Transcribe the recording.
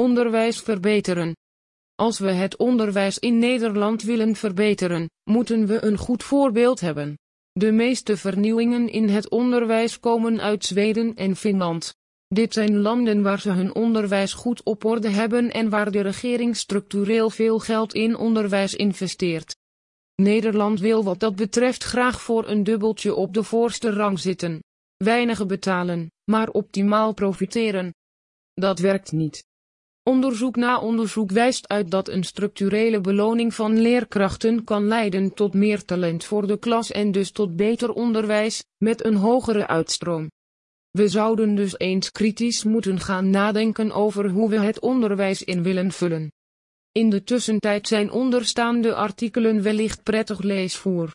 Onderwijs verbeteren. Als we het onderwijs in Nederland willen verbeteren, moeten we een goed voorbeeld hebben. De meeste vernieuwingen in het onderwijs komen uit Zweden en Finland. Dit zijn landen waar ze hun onderwijs goed op orde hebben en waar de regering structureel veel geld in onderwijs investeert. Nederland wil wat dat betreft graag voor een dubbeltje op de voorste rang zitten. Weinig betalen, maar optimaal profiteren. Dat werkt niet. Onderzoek na onderzoek wijst uit dat een structurele beloning van leerkrachten kan leiden tot meer talent voor de klas en dus tot beter onderwijs, met een hogere uitstroom. We zouden dus eens kritisch moeten gaan nadenken over hoe we het onderwijs in willen vullen. In de tussentijd zijn onderstaande artikelen wellicht prettig leesvoer.